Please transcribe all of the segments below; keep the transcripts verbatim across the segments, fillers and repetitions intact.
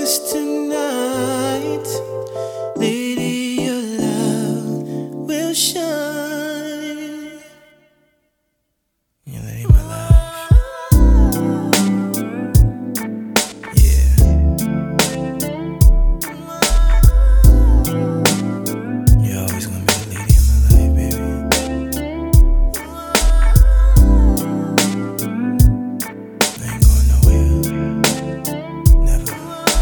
darkness tonight, lady, your love will shine. You lady, my life. Yeah. You're always gonna be the lady in my life, baby. I ain't going nowhere. Never.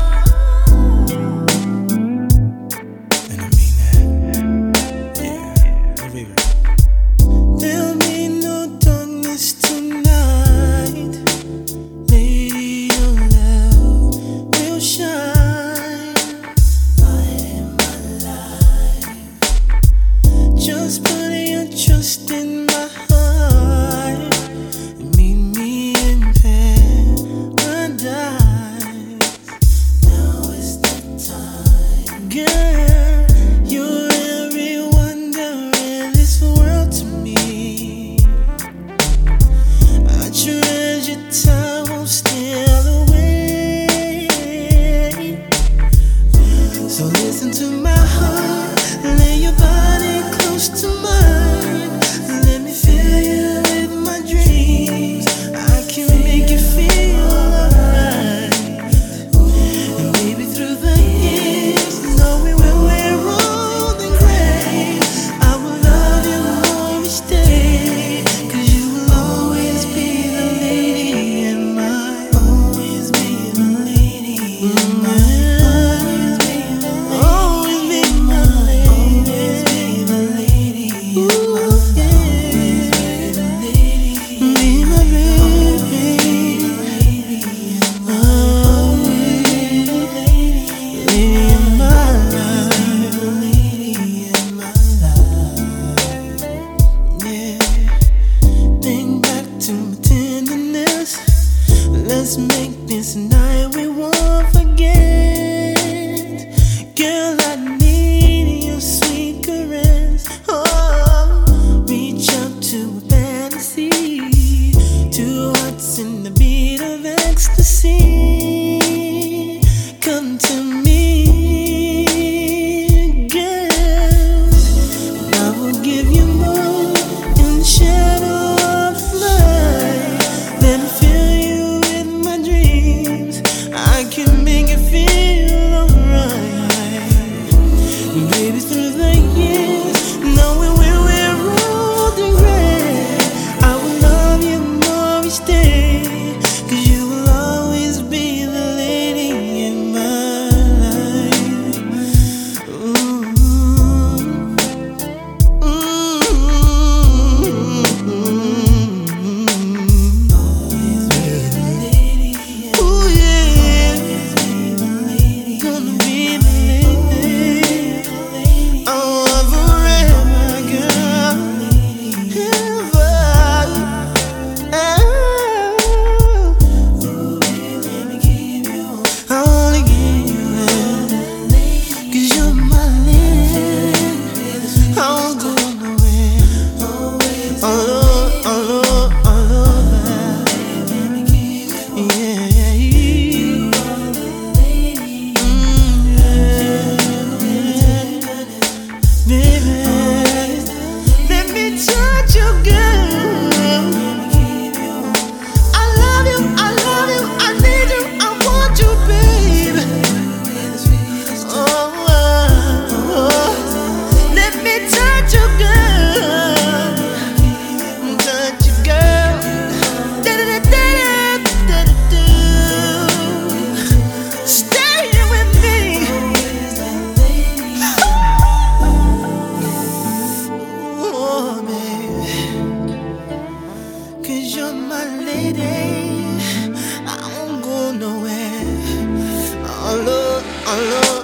And I mean that. Yeah. Baby. There'll be no darkness tonight, lady, your love will shine. In my life, just put your trust in my heart and meet me in paradise. Now is the time, girl. You're every wonder in this world to me. I treasure time won't steal away. So listen to my heart, lay your body close to mine. Let me fill you with my dreams. I can make you feel alright. And maybe through the years, knowing when we're old and gray, I will love you more each day. Cause you will always be the lady in my, always be the lady in my, always be the lady, always be the lady in my, be my baby, always lady in my life, lady in my life. Yeah. Think back to my tenderness. Let's make this night we won't forget. Girl, I need your sweet caress. Oh, reach out to a fantasy, two hearts in the beat of ecstasy. Come to me, girl, and I will give you more in the shadow of night. Let me fill you with my dreams. I can make you feel alright. Baby, through the years, knowing when we're old and gray, I will love you more each day. Cause you will always be the lady in my life. Ooh. Always be the lady. Ooh, yeah. Gonna be the lady. Oh, forever, girl. Ever. I wanna give you that. Cause you're my lady. I won't go nowhere. I love, I love, I love that. Yeah, yeah, mm, yeah. Baby, let me touch you, girl. I love you, I love you, I need you, I want you, baby. Oh, oh, oh. Let me touch you, girl. Touch you, girl. Da-da-da-da-da-da-da-da. Stay here with me. Oh, baby. Cause you're my lady. I won't go nowhere. I love, I love.